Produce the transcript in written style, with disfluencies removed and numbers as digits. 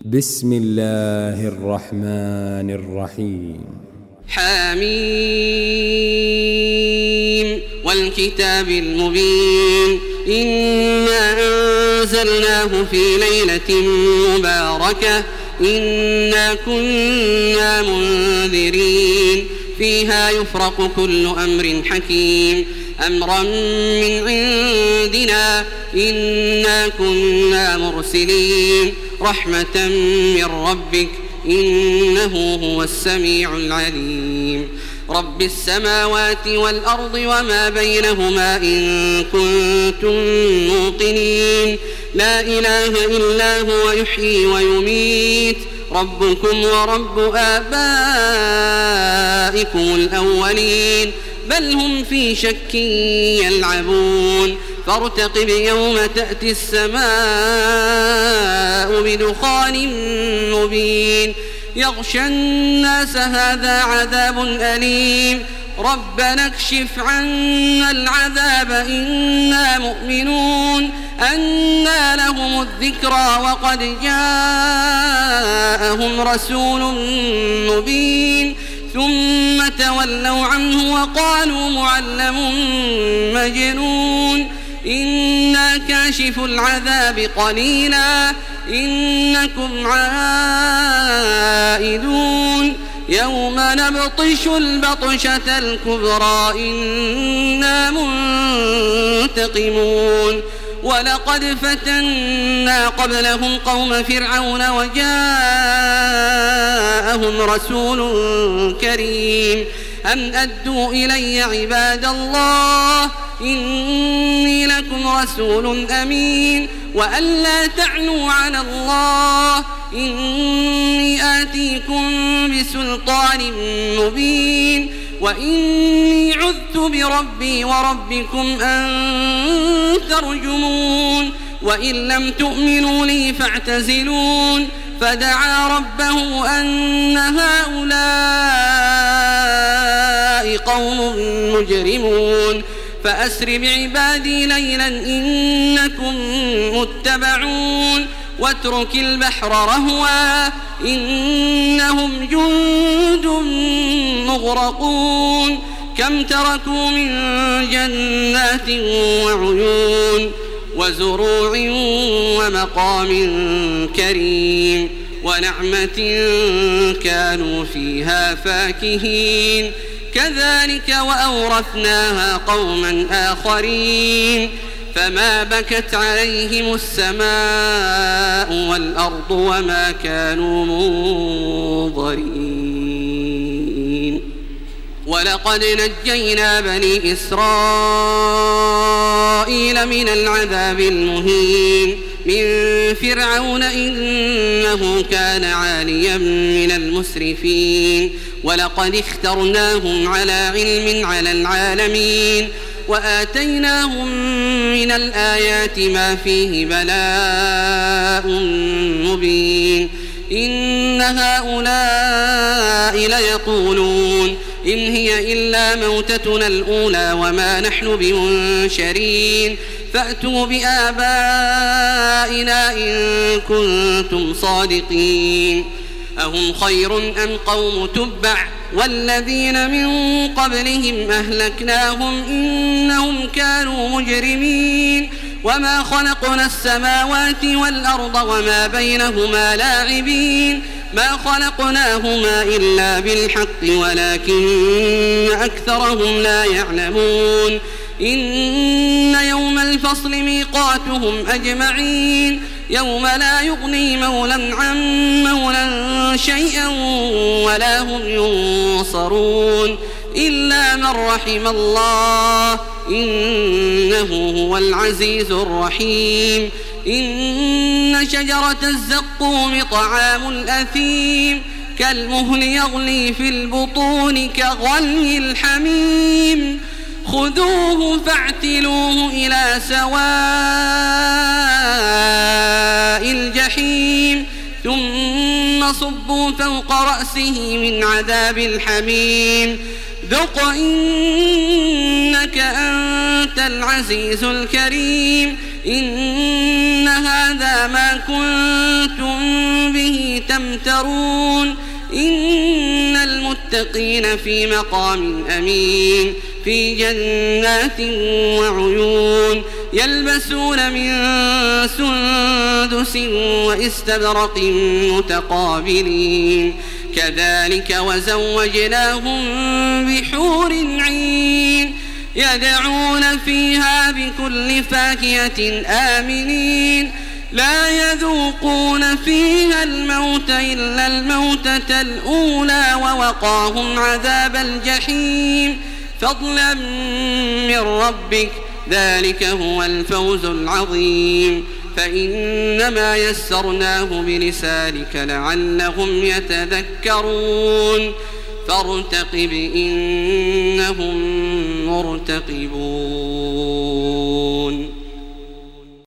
بسم الله الرحمن الرحيم. حميم والكتاب المبين إنا أنزلناه في ليلة مباركة إنا كنا منذرين فيها يفرق كل أمر حكيم أمرا من عندنا إنا كنا مرسلين رحمة من ربك إنه هو السميع العليم رب السماوات والأرض وما بينهما إن كنتم موقنين لا إله إلا هو يحيي ويميت ربكم ورب آبائكم الأولين بل هم في شك يلعبون فارتقب يوم تأتي السماء بدخان مبين يغشى الناس هذا عذاب أليم ربنا اكشف عنا العذاب إنا مؤمنون أنى لهم الذكرى وقد جاءهم رسول مبين ثم تولوا عنه وقالوا معلم مجنون إنا كاشف العذاب قليلا إنكم عائدون يوم نبطش البطشة الكبرى إنا منتقمون ولقد فتنا قبلهم قوم فرعون وجاءهم رسول كريم أن أدوا إلي عباد الله إني لكم رسول أمين وأن لا تعنوا على الله إني آتيكم بسلطان مبين وإني عذت بربي وربكم أن ترجمون وإن لم تؤمنوا لي فاعتزلون فدعا ربه أن هؤلاء قوم مجرمون فأسر بعبادي ليلا إنكم متبعون واترك البحر رهوا إنهم جند مغرقون كم تركوا من جنات وعيون وزروع ومقام كريم ونعمة كانوا فيها فاكهين كذلك وأورثناها قوما آخرين فما بكت عليهم السماء والأرض وما كانوا منظرين ولقد نجينا بني إسرائيل من العذاب المهين من فرعون إنه كان عاليا من المسرفين ولقد اخترناهم على علم على العالمين وآتيناهم من الآيات ما فيه بلاء مبين إن هؤلاء ليقولون إن هي إلا موتتنا الأولى وما نحن بمنشرين فأتوا بآبائنا إن كنتم صادقين أهم خير أم قوم تبع والذين من قبلهم أهلكناهم إنهم كانوا مجرمين وما خلقنا السماوات والأرض وما بينهما لاعبين ما خلقناهما إلا بالحق ولكن أكثرهم لا يعلمون إن يوم الفصل ميقاتهم أجمعين يوم لا يغني مولى عن مولى شيئا ولا هم ينصرون إلا من رحم الله إنه هو العزيز الرحيم إن شجرة الزقوم طعام الأثيم كالمهل يغلي في البطون كغلي الحميم خذوه فاعتلوه إلى سواء الجحيم ثم صبوا فوق رأسه من عذاب الحميم ذق إنك أنت العزيز الكريم إن هذا ما كنتم به تمترون إن المتقين في مقام أمين في جنات وعيون يلبسون من سندس واستبرق متقابلين كذلك وزوجناهم بحور عين يدعون فيها بكل فاكهة آمنين لا يذوقون فيها الموت إلا الموتة الأولى ووقاهم عذاب الجحيم فضلا من ربك ذلك هو الفوز العظيم فإنما يسرناه بلسانك لعلهم يتذكرون فارتقب إنهم مرتقبون.